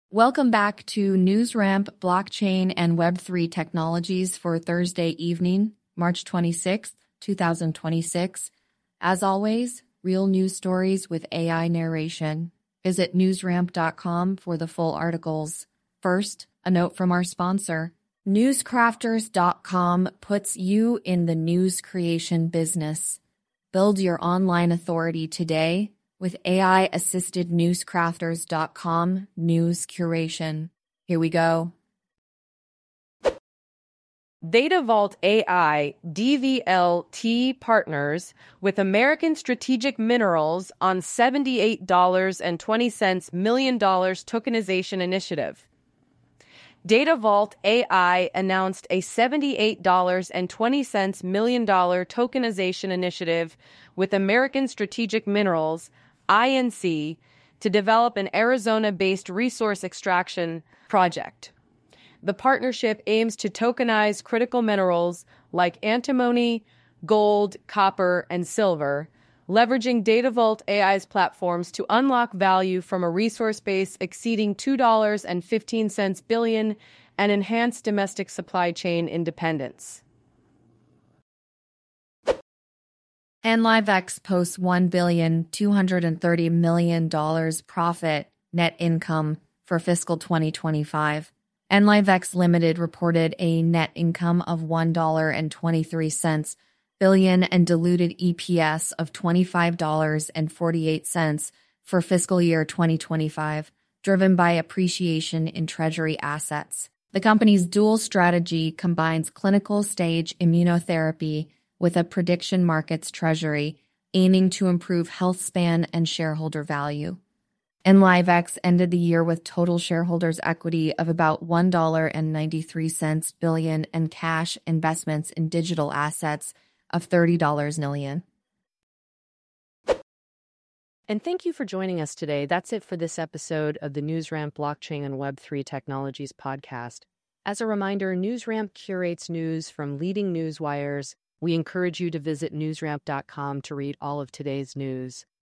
Welcome back to NewsRamp Blockchain and Web3 Technologies for Thursday evening, March 26th, 2026. As always, real news stories with AI narration. Visit newsramp.com for the full articles. First, a note from our sponsor. Newscrafters.com puts you in the news creation business. Build your online authority today with AI-assisted newscrafters.com news curation. Here we go. DataVault AI DVLT partners with American Strategic Minerals on $78.20 million tokenization initiative. DataVault AI announced a $78.20 million tokenization initiative with American Strategic Minerals, INC, to develop an Arizona-based resource extraction project. The partnership aims to tokenize critical minerals like antimony, gold, copper, and silver, leveraging DataVault AI's platforms to unlock value from a resource base exceeding $2.15 billion and enhance domestic supply chain independence. NLiveX posts $1,230 million profit net income for fiscal 2025. NLiveX Limited reported a net income of $1.23 billion and diluted EPS of $25.48 for fiscal year 2025, driven by appreciation in treasury assets. The company's dual strategy combines clinical stage immunotherapy with a prediction markets treasury, aiming to improve health span and shareholder value. NLiveX ended the year with total shareholders' equity of about $1.93 billion and cash investments in digital assets of $30 million. And thank you for joining us today. That's it for this episode of the NewsRamp Blockchain and Web3 Technologies podcast. As a reminder, NewsRamp curates news from leading news wires. We encourage you to visit newsramp.com to read all of today's news.